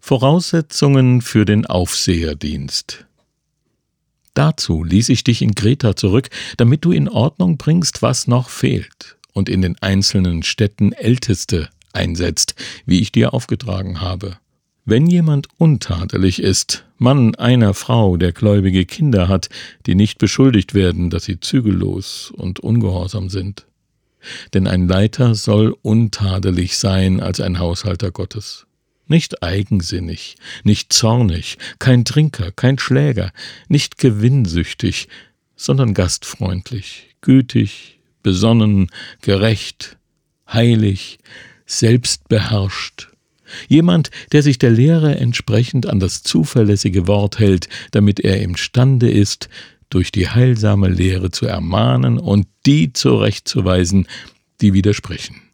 Voraussetzungen für den Aufseherdienst. Dazu ließ ich dich in Greta zurück, damit du in Ordnung bringst, was noch fehlt, und in den einzelnen Städten Älteste einsetzt, wie ich dir aufgetragen habe. Wenn jemand untadelig ist, Mann einer Frau, der gläubige Kinder hat, die nicht beschuldigt werden, dass sie zügellos und ungehorsam sind. Denn ein Leiter soll untadelig sein als ein Haushalter Gottes. Nicht eigensinnig, nicht zornig, kein Trinker, kein Schläger, nicht gewinnsüchtig, sondern gastfreundlich, gütig, besonnen, gerecht, heilig, selbstbeherrscht. Jemand, der sich der Lehre entsprechend an das zuverlässige Wort hält, damit er imstande ist, durch die heilsame Lehre zu ermahnen und die zurechtzuweisen, die widersprechen.